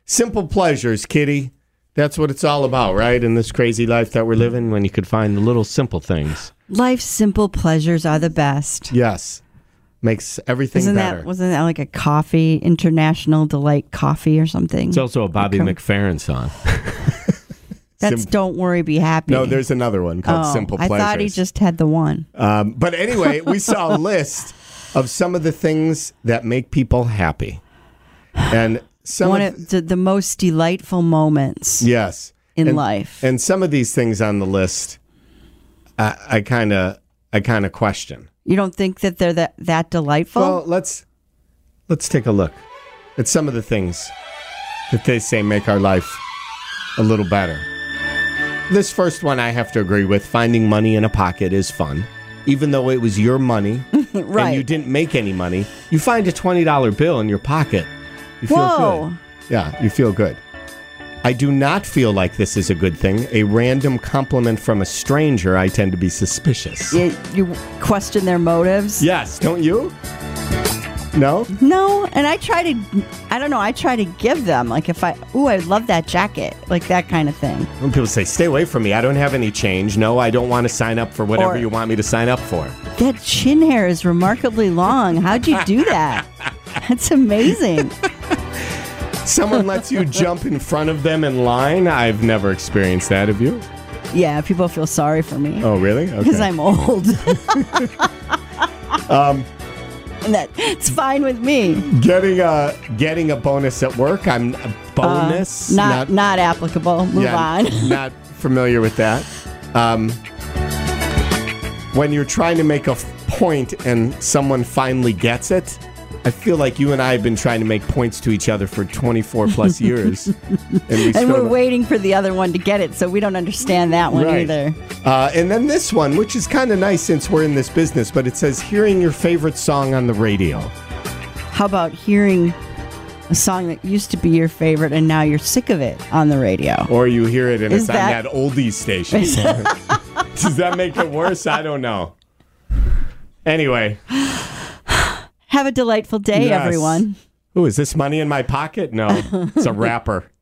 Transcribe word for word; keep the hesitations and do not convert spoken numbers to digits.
Simple pleasures, Kitty. That's what it's all about, right? In this crazy life that we're living, when you could find the little simple things. Life's simple pleasures are the best. Yes. Makes everything Isn't better. That, wasn't that like a coffee, International Delight Coffee or something? It's also a Bobby okay. McFerrin song. That's Sim- Don't Worry, Be Happy. No, there's another one called oh, Simple Pleasures. I thought he just had the one. Um, but anyway, we saw a list of some of the things that make people happy. And some one of of the, the most delightful moments yes. in and, life. And some of these things on the list, I kind of I kind of question. You don't think that they're that, that delightful? Well, let's let's take a look at some of the things that they say make our life a little better. This first one I have to agree with. Finding money in a pocket is fun. Even though it was your money right. and you didn't make any money, you find a twenty dollar bill in your pocket. You feel Whoa. good. Yeah, you feel good. I do not feel like this is a good thing. A random compliment from a stranger, I tend to be suspicious. You, you question their motives? Yes, don't you? No? No, and I try to, I don't know, I try to give them, like if I, ooh, I love that jacket, like that kind of thing. When people say, stay away from me, I don't have any change. No, I don't want to sign up for whatever or, you want me to sign up for. That chin hair is remarkably long. How'd you do that? That's amazing. Someone lets you jump in front of them in line? I've never experienced that. Have you? Yeah, people feel sorry for me. Oh, really? Because okay. I'm old. um, and that it's fine with me. Getting a getting a bonus at work. I'm a bonus. Uh, not, not not applicable. Move yeah, on. Not familiar with that. Um, when you're trying to make a point and someone finally gets it. I feel like you and I have been trying to make points to each other for twenty-four plus years. and we and we're waiting for the other one to get it, so we don't understand that one right. either. Uh, and then this one, which is kind of nice since we're in this business, but it says hearing your favorite song on the radio. How about hearing a song that used to be your favorite and now you're sick of it on the radio? Or you hear it and is it's that, on that oldies station. Does that make it worse? I don't know. Anyway. Have a delightful day, yes. everyone. Ooh, is this money in my pocket? No, it's a wrapper.